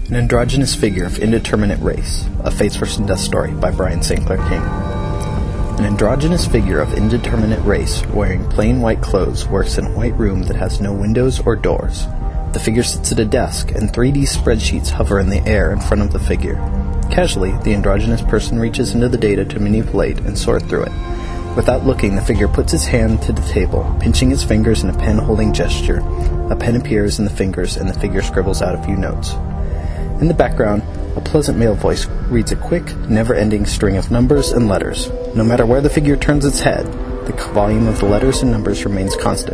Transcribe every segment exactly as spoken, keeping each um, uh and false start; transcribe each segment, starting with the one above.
An androgynous figure of indeterminate race, A Fates versus. Death Story by Brian Saint Clair King. An androgynous figure of indeterminate race, wearing plain white clothes, works in a white room that has no windows or doors. The figure sits at a desk, and three D spreadsheets hover in the air in front of the figure. Casually, the androgynous person reaches into the data to manipulate and sort through it. Without looking, the figure puts his hand to the table, pinching his fingers in a pen-holding gesture. A pen appears in the fingers, and the figure scribbles out a few notes. In the background, a pleasant male voice reads a quick, never-ending string of numbers and letters. No matter where the figure turns its head, the volume of the letters and numbers remains constant.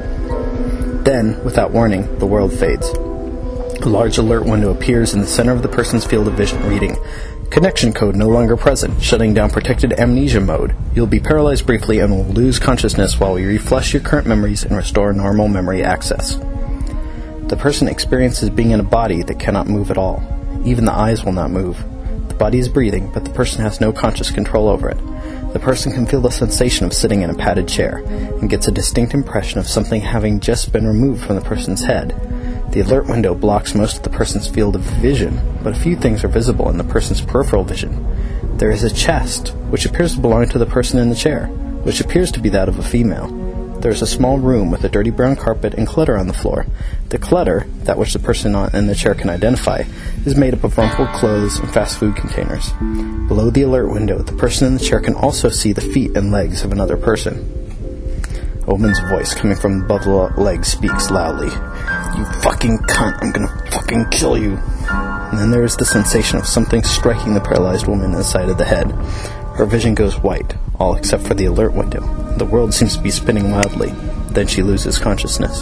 Then, without warning, the world fades. A large alert window appears in the center of the person's field of vision, reading, "Connection code no longer present, shutting down protected amnesia mode. You'll be paralyzed briefly and will lose consciousness while we reflush your current memories and restore normal memory access." The person experiences being in a body that cannot move at all. Even the eyes will not move. The body is breathing, but the person has no conscious control over it. The person can feel the sensation of sitting in a padded chair, and gets a distinct impression of something having just been removed from the person's head. The alert window blocks most of the person's field of vision, but a few things are visible in the person's peripheral vision. There is a chest, which appears to belong to the person in the chair, which appears to be that of a female. There is a small room with a dirty brown carpet and clutter on the floor. The clutter, that which the person in the chair can identify, is made up of rumpled clothes and fast food containers. Below the alert window, the person in the chair can also see the feet and legs of another person. A woman's voice coming from above the legs speaks loudly. "You fucking cunt, I'm gonna fucking kill you." And then there is the sensation of something striking the paralyzed woman in the side of the head. Her vision goes white, all except for the alert window. The world seems to be spinning wildly. Then she loses consciousness.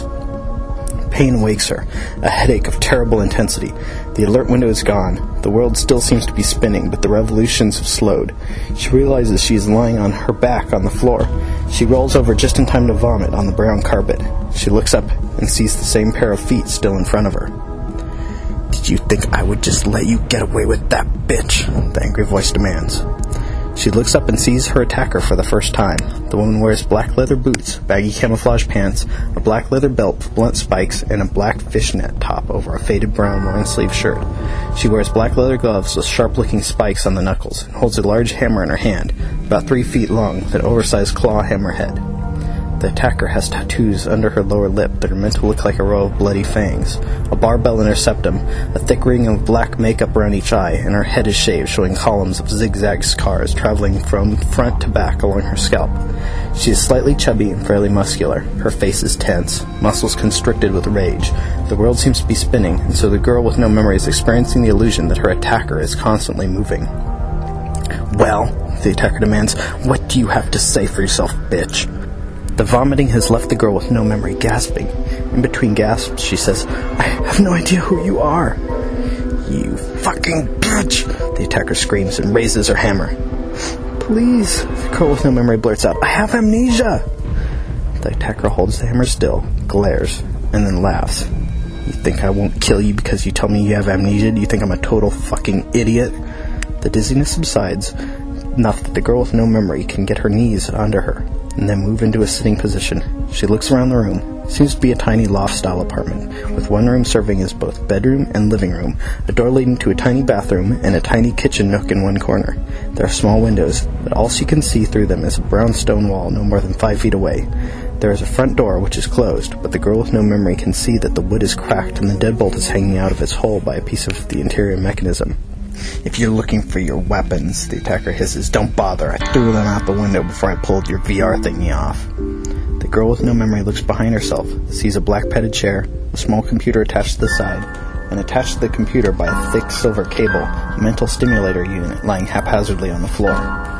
Pain wakes her, a headache of terrible intensity. The alert window is gone. The world still seems to be spinning, but the revolutions have slowed. She realizes she is lying on her back on the floor. She rolls over just in time to vomit on the brown carpet. She looks up and sees the same pair of feet still in front of her. "Did you think I would just let you get away with that, bitch?" the angry voice demands. She looks up and sees her attacker for the first time. The woman wears black leather boots, baggy camouflage pants, a black leather belt with blunt spikes, and a black fishnet top over a faded brown long-sleeve shirt. She wears black leather gloves with sharp-looking spikes on the knuckles and holds a large hammer in her hand, about three feet long, with an oversized claw hammer head. The attacker has tattoos under her lower lip that are meant to look like a row of bloody fangs, a barbell in her septum, a thick ring of black makeup around each eye, and her head is shaved, showing columns of zigzag scars traveling from front to back along her scalp. She is slightly chubby and fairly muscular. Her face is tense, muscles constricted with rage. The world seems to be spinning, and so the girl with no memory is experiencing the illusion that her attacker is constantly moving. "Well," the attacker demands, "what do you have to say for yourself, bitch?" The vomiting has left the girl with no memory, gasping. In between gasps, she says, "I have no idea who you are." "You fucking bitch!" the attacker screams and raises her hammer. "Please," the girl with no memory blurts out, "I have amnesia!" The attacker holds the hammer still, glares, and then laughs. "You think I won't kill you because you tell me you have amnesia? Do you think I'm a total fucking idiot?" The dizziness subsides enough that the girl with no memory can get her knees under her, and then move into a sitting position. She looks around the room. It seems to be a tiny loft-style apartment, with one room serving as both bedroom and living room, a door leading to a tiny bathroom, and a tiny kitchen nook in one corner. There are small windows, but all she can see through them is a brown stone wall no more than five feet away. There is a front door which is closed, but the girl with no memory can see that the wood is cracked and the deadbolt is hanging out of its hole by a piece of the interior mechanism. "If you're looking for your weapons," the attacker hisses, "don't bother. I threw them out the window before I pulled your V R thingy off." The girl with no memory looks behind herself, sees a black padded chair, a small computer attached to the side, and attached to the computer by a thick silver cable, a mental stimulator unit lying haphazardly on the floor.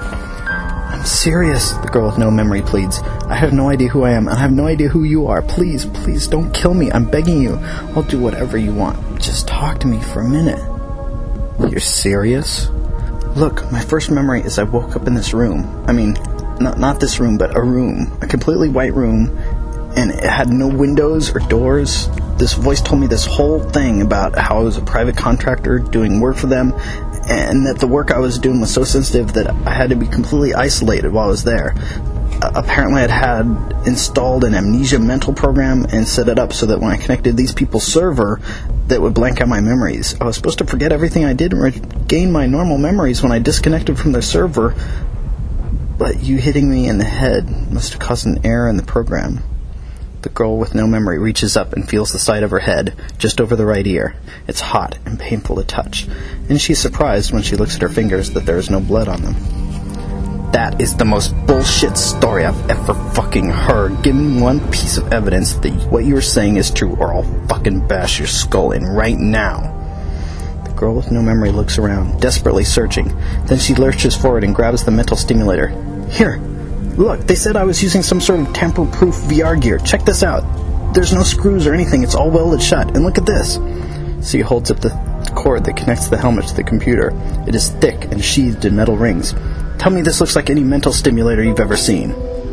"I'm serious," the girl with no memory pleads. "I have no idea who I am, and I have no idea who you are. Please, please don't kill me. I'm begging you. I'll do whatever you want. Just talk to me for a minute." "You're serious?" "Look, my first memory is I woke up in this room. I mean, not not this room, but a room. A completely white room, and it had no windows or doors. This voice told me this whole thing about how I was a private contractor doing work for them, and that the work I was doing was so sensitive that I had to be completely isolated while I was there. Uh, apparently I'd had installed an amnesia mental program and set it up so that when I connected these people's server, that would blank out my memories. I was supposed to forget everything I did and regain my normal memories when I disconnected from the server, but you hitting me in the head must have caused an error in the program. The girl with no memory reaches up and feels the side of her head, just over the right ear. It's hot and painful to touch, and she's surprised when she looks at her fingers that there is no blood on them. That is the most bullshit story I've ever fucking heard. Give me one piece of evidence that what you're saying is true, or I'll fucking bash your skull in right now. The girl with no memory looks around, desperately searching. Then she lurches forward and grabs the mental stimulator. Here, look, they said I was using some sort of tamper-proof V R gear. Check this out. There's no screws or anything. It's all welded shut. And look at this. She holds up the cord that connects the helmet to the computer. It is thick and sheathed in metal rings. Tell me this looks like any mental stimulator you've ever seen.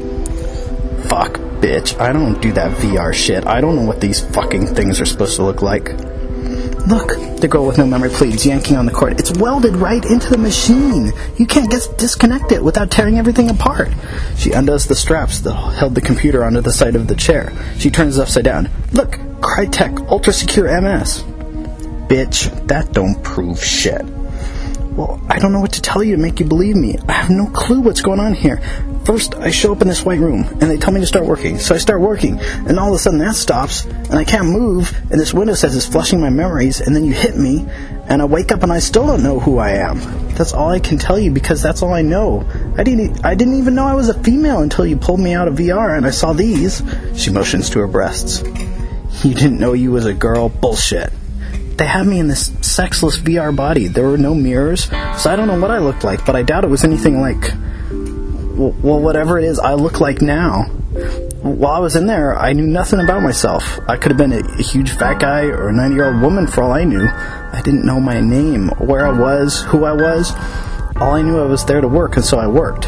Fuck, bitch. I don't do that V R shit. I don't know what these fucking things are supposed to look like. Look, the girl with no memory pleads, yanking on the cord. It's welded right into the machine. You can't get disconnect it without tearing everything apart. She undoes the straps that held the computer onto the side of the chair. She turns it upside down. Look, Crytek Ultra Secure M S. Bitch, that don't prove shit. Well, I don't know what to tell you to make you believe me. I have no clue what's going on here. First, I show up in this white room, and they tell me to start working. So I start working, and all of a sudden that stops, and I can't move, and this window says it's flushing my memories, and then you hit me, and I wake up and I still don't know who I am. That's all I can tell you, because that's all I know. I didn't I didn't even know I was a female until you pulled me out of V R, and I saw these. She motions to her breasts. You didn't know you was a girl? Bullshit. They had me in this sexless V R body. There were no mirrors, so I don't know what I looked like, but I doubt it was anything like, well, whatever it is I look like now. While I was in there, I knew nothing about myself. I could have been a, a huge fat guy or a ninety-year-old woman for all I knew. I didn't know my name, where I was, who I was. All I knew I was there to work, and so I worked.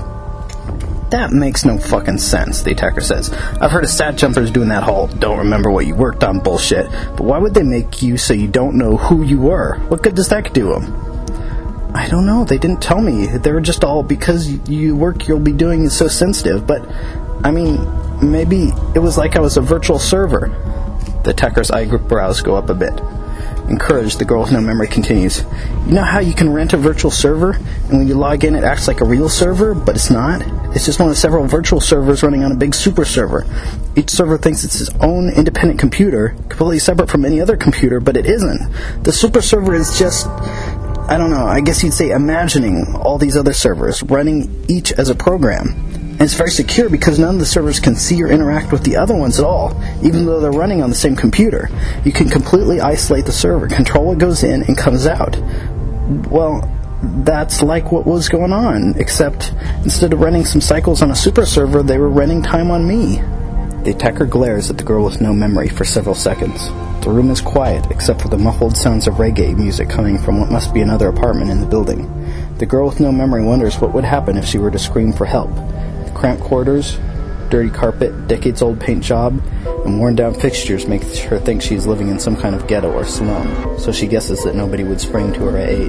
That makes no fucking sense, the attacker says. I've heard of stat jumpers doing that whole don't remember what you worked on bullshit, but why would they make you so you don't know who you were? What good does that do them? I don't know, they didn't tell me. They were just all, because you work you'll be doing is so sensitive, but, I mean, maybe it was like I was a virtual server. The attacker's eyebrows go up a bit. Encouraged, the girl with no memory continues. You know how you can rent a virtual server, and when you log in it acts like a real server, but it's not? It's just one of several virtual servers running on a big super server. Each server thinks it's its own independent computer, completely separate from any other computer, but it isn't. The super server is just, I don't know, I guess you'd say imagining all these other servers, running each as a program. And it's very secure because none of the servers can see or interact with the other ones at all, even though they're running on the same computer. You can completely isolate the server, control what goes in and comes out. Well, that's like what was going on, except instead of running some cycles on a super server, they were running time on me. The attacker glares at the girl with no memory for several seconds. The room is quiet, except for the muffled sounds of reggae music coming from what must be another apartment in the building. The girl with no memory wonders what would happen if she were to scream for help. Cramped quarters, dirty carpet, decades-old paint job, and worn-down fixtures make her think she is living in some kind of ghetto or slum, so she guesses that nobody would spring to her aid.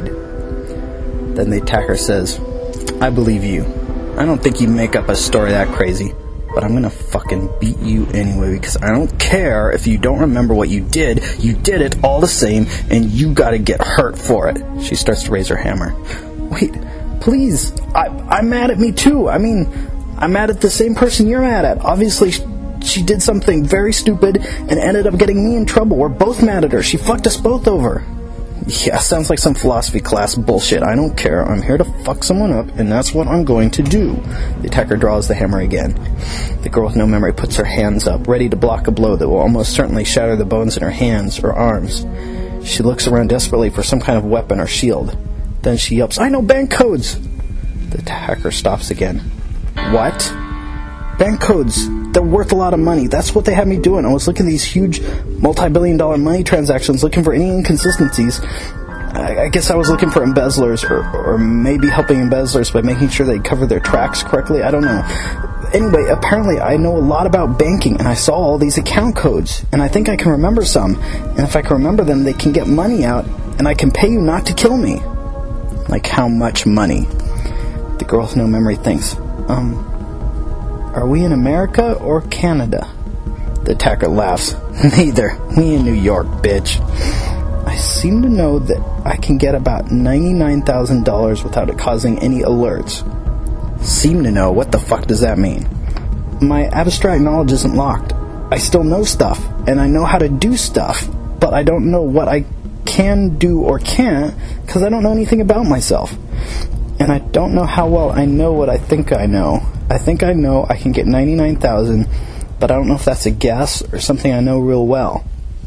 Then the attacker says, I believe you. I don't think you make up a story that crazy, but I'm gonna fucking beat you anyway, because I don't care if you don't remember what you did. You did it all the same, and you gotta get hurt for it. She starts to raise her hammer. Wait, please, I, I'm mad at me too. I mean, I'm mad at the same person you're mad at. Obviously, she did something very stupid and ended up getting me in trouble. We're both mad at her. She fucked us both over. Yeah, sounds like some philosophy class bullshit. I don't care. I'm here to fuck someone up, and that's what I'm going to do. The attacker draws the hammer again. The girl with no memory puts her hands up, ready to block a blow that will almost certainly shatter the bones in her hands or arms. She looks around desperately for some kind of weapon or shield. Then she yelps, I know bank codes! The attacker stops again. What? Bank codes. They're worth a lot of money. That's what they had me doing. I was looking at these huge multi-billion dollar money transactions, looking for any inconsistencies. I, I guess I was looking for embezzlers, or, or maybe helping embezzlers by making sure they covered their tracks correctly. I don't know. Anyway, apparently I know a lot about banking, and I saw all these account codes, and I think I can remember some. And if I can remember them, they can get money out, and I can pay you not to kill me. Like how much money? The girl with no memory thinks, Um, are we in America or Canada? The attacker laughs. Neither. We in New York, bitch. I seem to know that I can get about ninety-nine thousand dollars without it causing any alerts. Seem to know? What the fuck does that mean? My abstract knowledge isn't locked. I still know stuff, and I know how to do stuff, but I don't know what I can do or can't because I don't know anything about myself. And I don't know how well I know what I think I know. I think I know I can get ninety-nine thousand dollars, but I don't know if that's a guess or something I know real well.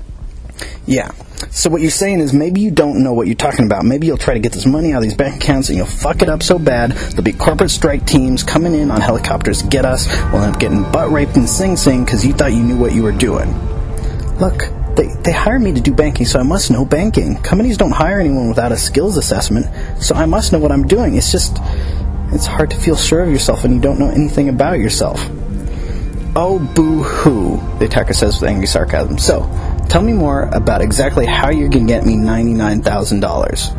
Yeah. So what you're saying is maybe you don't know what you're talking about. Maybe you'll try to get this money out of these bank accounts and you'll fuck it up so bad there'll be corporate strike teams coming in on helicopters to get us. We'll end up getting butt raped in Sing Sing because you thought you knew what you were doing. Look, they, they hired me to do banking, so I must know banking. Companies don't hire anyone without a skills assessment, so I must know what I'm doing. It's just, it's hard to feel sure of yourself when you don't know anything about yourself. Oh, boo-hoo, the attacker says with angry sarcasm. So, tell me more about exactly how you're going to get me ninety-nine thousand dollars.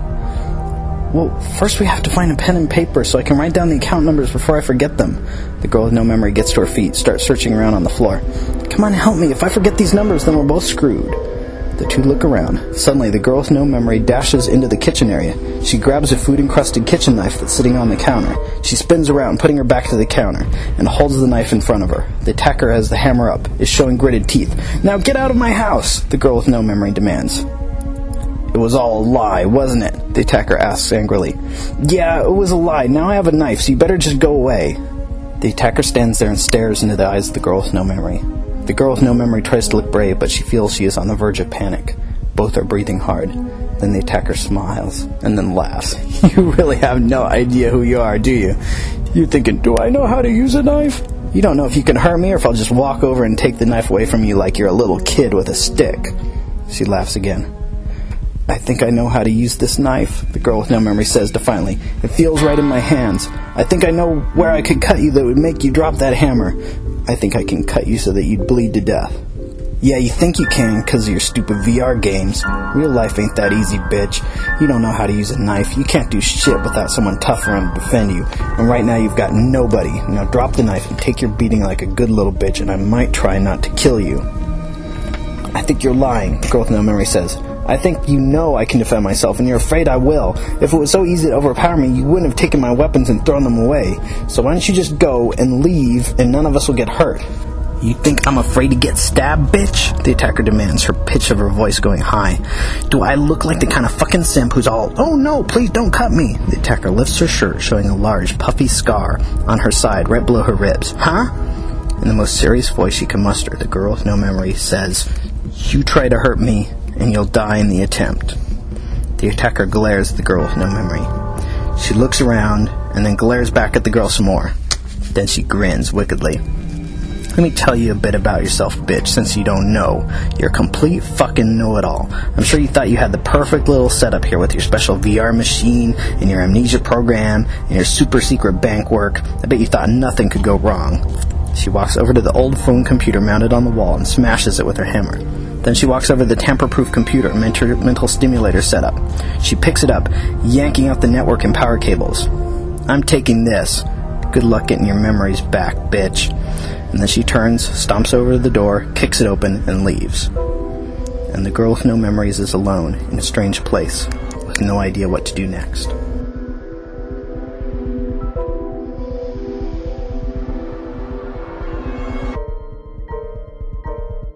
Well, first we have to find a pen and paper so I can write down the account numbers before I forget them. The girl with no memory gets to her feet, starts searching around on the floor. Come on, help me. If I forget these numbers, then we're both screwed. The two look around. Suddenly, the girl with no memory dashes into the kitchen area. She grabs a food-encrusted kitchen knife that's sitting on the counter. She spins around, putting her back to the counter, and holds the knife in front of her. The attacker has the hammer up, is showing gritted teeth. Now get out of my house, the girl with no memory demands. It was all a lie, wasn't it? The attacker asks angrily. Yeah, it was a lie. Now I have a knife, so you better just go away. The attacker stands there and stares into the eyes of the girl with no memory. The girl with no memory tries to look brave, but she feels she is on the verge of panic. Both are breathing hard. Then the attacker smiles, and then laughs. You really have no idea who you are, do you? You're thinking, do I know how to use a knife? You don't know if you can hurt me or if I'll just walk over and take the knife away from you like you're a little kid with a stick. She laughs again. I think I know how to use this knife, the girl with no memory says defiantly. It feels right in my hands. I think I know where I could cut you that would make you drop that hammer. I think I can cut you so that you'd bleed to death. Yeah, you think you can because of your stupid V R games. Real life ain't that easy, bitch. You don't know how to use a knife. You can't do shit without someone tough around to defend you. And right now you've got nobody. Now drop the knife and take your beating like a good little bitch, and I might try not to kill you. I think you're lying, the girl with no memory says. I think you know I can defend myself, and you're afraid I will. If it was so easy to overpower me, you wouldn't have taken my weapons and thrown them away. So why don't you just go and leave, and none of us will get hurt? You think I'm afraid to get stabbed, bitch? The attacker demands, her pitch of her voice going high. Do I look like the kind of fucking simp who's all, oh no, please don't cut me? The attacker lifts her shirt, showing a large, puffy scar on her side, right below her ribs. Huh? In the most serious voice she can muster, the girl with no memory says, you try to hurt me, and you'll die in the attempt. The attacker glares at the girl with no memory. She looks around, and then glares back at the girl some more. Then she grins wickedly. Let me tell you a bit about yourself, bitch, since you don't know. You're a complete fucking know-it-all. I'm sure you thought you had the perfect little setup here with your special V R machine, and your amnesia program, and your super-secret bank work. I bet you thought nothing could go wrong. She walks over to the old phone computer mounted on the wall and smashes it with her hammer. Then she walks over to the tamper-proof computer and mental, mental stimulator setup. She picks it up, yanking out the network and power cables. I'm taking this. Good luck getting your memories back, bitch. And then she turns, stomps over to the door, kicks it open, and leaves. And the girl with no memories is alone in a strange place, with no idea what to do next.